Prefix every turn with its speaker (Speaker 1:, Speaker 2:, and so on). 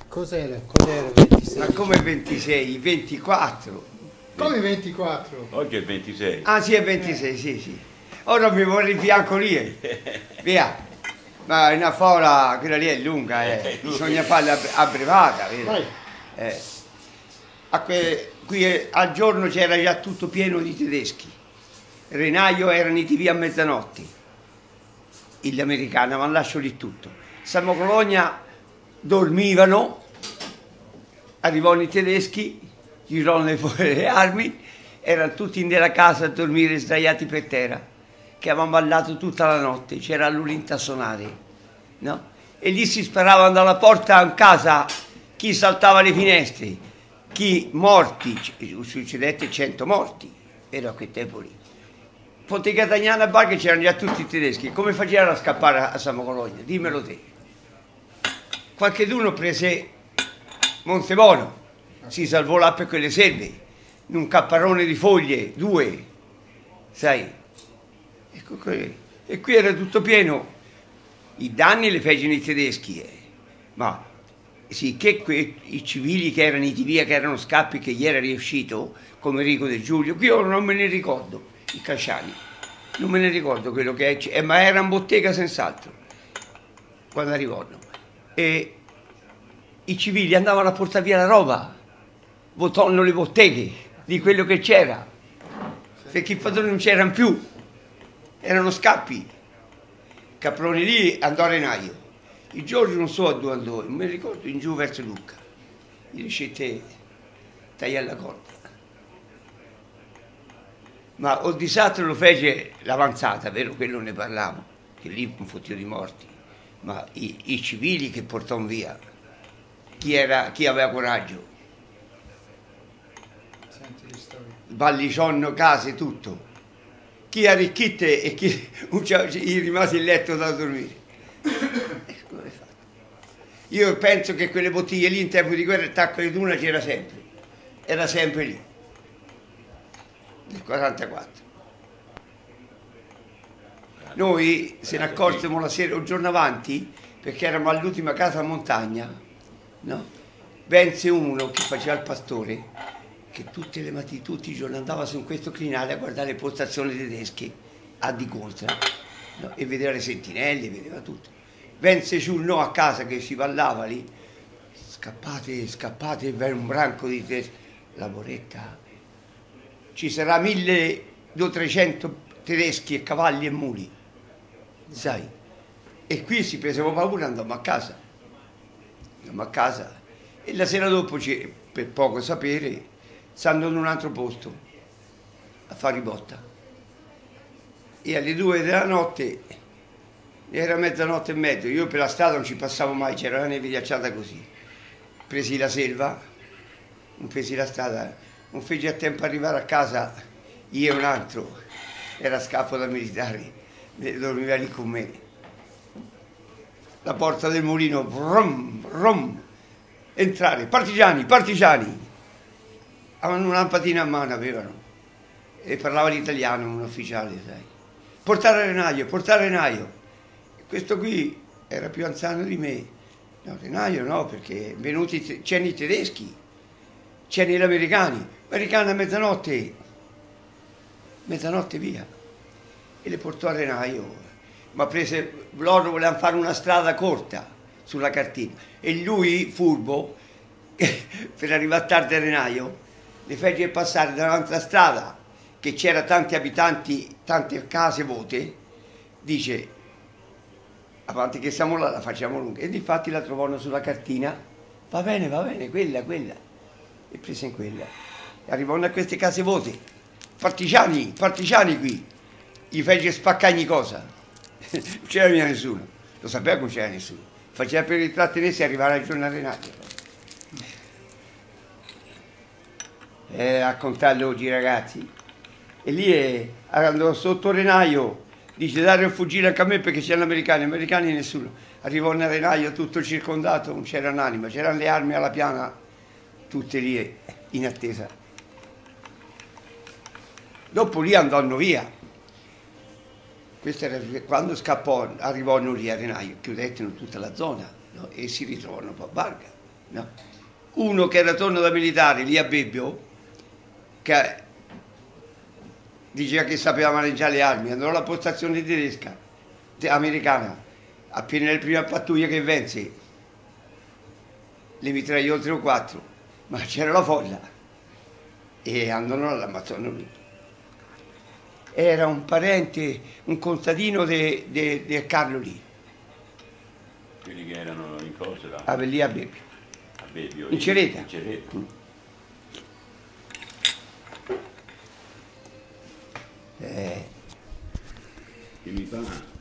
Speaker 1: Cos'era il 26?
Speaker 2: Ma come 26? 24.
Speaker 1: Come 24?
Speaker 3: Oggi è il 26.
Speaker 2: Ah sì, è 26, sì. Ora mi vorrei il fianco lì. Via. Ma una fola, quella lì è lunga, bisogna farla abbreviata, vero?
Speaker 1: Vai.
Speaker 2: Qui al giorno c'era già tutto pieno di tedeschi. Renaio erano i TV a mezzanotte, gli americani, ma lascio lì tutto. Siamo a Bologna, dormivano, arrivavano i tedeschi, girarono fuori le armi, erano tutti nella casa a dormire sdraiati per terra, che avevamo ballato tutta la notte, c'era l'urinta a suonare, no? E lì si sparavano dalla porta in casa, chi saltava le finestre, chi morti, succedette 100 morti, era a quel tempo lì. Ponte Catagnana a Barca c'erano già tutti i tedeschi, come facevano a scappare a Samo Cologna? Dimmelo te. Qualcheduno prese Montebono, si salvò là per quelle selve, in un capparone di foglie, 2, sai. E qui era tutto pieno. I danni li fecero i tedeschi, ma sì, che i civili che erano in via, che erano scappi, che gli era riuscito, come Enrico De Giulio, qui io non me ne ricordo, i Casciani, non me ne ricordo quello che è, ma era in bottega senz'altro, quando arrivarono. E i civili andavano a portare via la roba, votarono le botteghe di quello che c'era, perché i padroni non c'erano più, erano scappi. Caproni lì andò a Renaio. Il Giorgio non so a dove andò, non mi ricordo, in giù verso Lucca. Gli dicette tagliare la corda. Ma il disastro lo fece l'avanzata, vero? Quello ne parliamo, che lì un fottio di morti. Ma i civili che portò via, chi aveva coraggio?
Speaker 1: Senti le storie.
Speaker 2: Ballicionno, case, tutto. Chi arricchitte e chi gli rimase il letto da dormire. Io penso che quelle bottiglie lì in tempo di guerra, il tacco di tuna c'era sempre, era sempre lì, nel 44. Noi se ne accorsimo la sera, un giorno avanti, perché eravamo all'ultima casa a montagna, no? Vense uno che faceva il pastore, che tutte le mattine, tutti i giorni andava su questo crinale a guardare le postazioni tedesche a di contra, no? E vedeva le sentinelle, vedeva tutto. Vense giù no a casa che si ballava lì, scappate, per un branco di tedeschi, la boretta, ci sarà 1200 tedeschi e cavalli e muli, sai? E qui si presero paura, andammo a casa e la sera dopo, per poco sapere, stanno in un altro posto a fare ribotta. E alle 2 della notte, era mezzanotte e mezzo, io per la strada non ci passavo mai, c'era la neve ghiacciata così. Presi la selva, non presi la strada, non feci a tempo ad arrivare a casa, io e un altro, era scappo da militari, dormiva lì con me. La porta del mulino, brum, brum, entrare, partigiani, avevano una lampadina a mano, avevano, e parlava l'italiano, un ufficiale, sai. Portare Renaio. Questo qui era più anziano di me. No, Renaio no, perché venuti c'erano i tedeschi, c'erano gli americani a mezzanotte via. E le portò a Renaio, ma loro volevano fare una strada corta sulla cartina. E lui, furbo, per arrivare tardi a Renaio, le fece passare davanti alla strada, che c'era tanti abitanti, tante case vuote, dice, avanti che siamo là, la facciamo lunga. E difatti la trovano sulla cartina, va bene, quella. E prese in quella. E arrivano a queste case vuote, partigiani qui, gli fece spaccare ogni cosa. Non c'era via nessuno, lo sapeva che non c'era nessuno. Faceva per ritrattenersi e arrivare al giorno arenario. A contarlo oggi ragazzi. E lì andò sotto Renaio, dice dare a fuggire anche a me perché c'erano americani nessuno. Arrivò a Renaio tutto circondato, non c'era un'anima, c'erano le armi alla piana, tutte lì in attesa. Dopo lì andò via. Questo era quando scappò, arrivò lì a Renaio, chiudettero tutta la zona, no? E si ritrovarono poi a Barga. No. Uno che era torno da militare lì a Bebbio, che diceva che sapeva maneggiare le armi, andò alla postazione tedesca, americana, appena le prime pattuglie che venne, le mitragliose o 4, ma c'era la folla e andò all'Amazzono lui. Era un parente, un contadino di Carlo lì,
Speaker 3: Quelli che erano in cosa là?
Speaker 2: lì a Bebbio,
Speaker 3: A Bebbio,
Speaker 2: in Cereta.
Speaker 3: In Cereta.
Speaker 2: Eh,
Speaker 3: Che mi fa